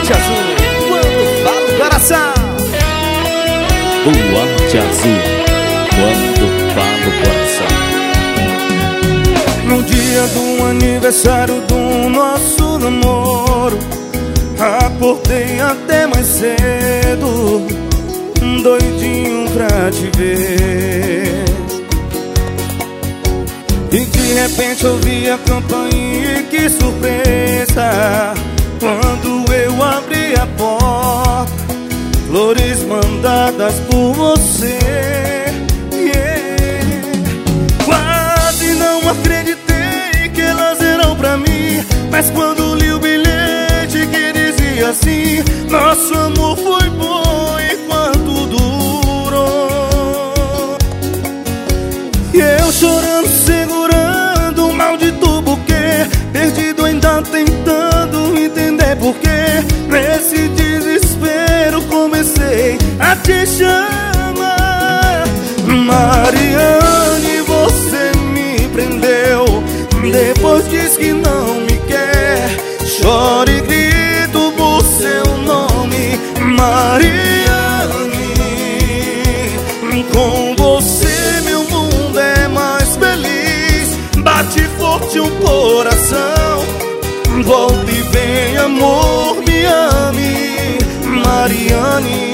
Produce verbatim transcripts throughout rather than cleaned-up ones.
Boate Azul, quando fala o coração. Boate Azul, quando fala o coração. No dia do aniversário do nosso namoro, acordei até mais cedo, doidinho pra te ver. E de repente ouvi a campainha e que surpresa, quando eu abri a porta, flores mandadas por você. Yeah. Quase não acreditei que elas eram pra mim, mas quando li o bilhete que dizia assim: nosso amor foi bom enquanto durou. E eu chorando, segurando o maldito buquê, perdido ainda tentando entender porquê. Nesse desespero comecei a te chamar. Mariane, você me prendeu, depois diz que não me quer. Choro e grito por seu nome, Mariane. Com você meu mundo é mais feliz. Bate forte um coração, volta e vem, amor, me ame, Mariane.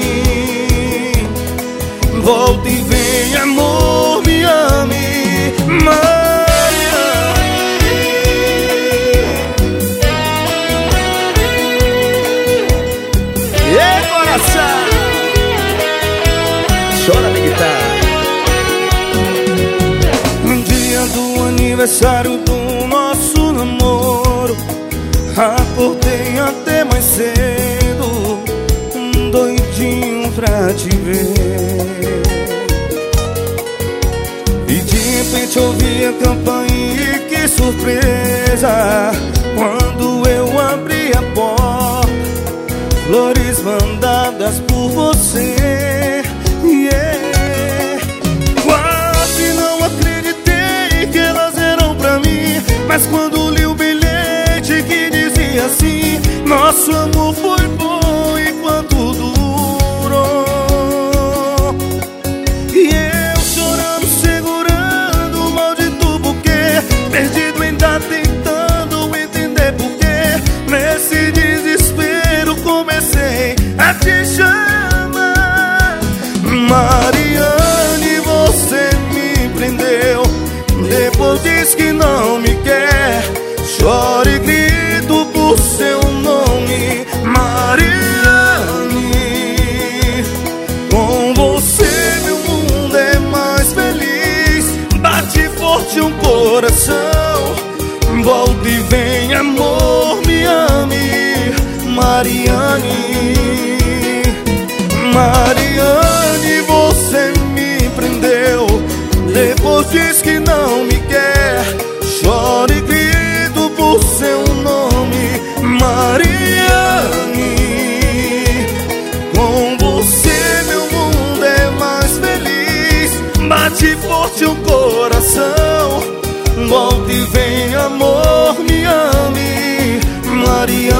Volta e vem, amor, me ame, Mariane. E coração, chora minha guitarra. No dia do aniversário do nosso namoro, acordei até mais cedo, doidinho pra te ver. E de repente ouvi a campainha e que surpresa, quando eu abri a porta, flores mandadas por você. Yeah. Quase não acreditei que elas eram pra mim, mas quando li o bilhete que dizia assim: nosso amor foi bom enquanto durou. E eu chorando, segurando o maldito buquê, perdido ainda tentando entender porquê. Nesse desespero comecei a te chamar. Mariane, você me prendeu, depois diz que não me quer. Choro e grito por seu nome, Mariane. Com você meu mundo é mais feliz. Bate forte um coração, volta e vem, amor, me ame, Mariane. Mariane, você me prendeu, depois diz que não me quer. Choro e grito por seu nome, Mariane. Com você meu mundo é mais feliz. Bate forte um coração, volta e vem, amor, me ame, Mariane.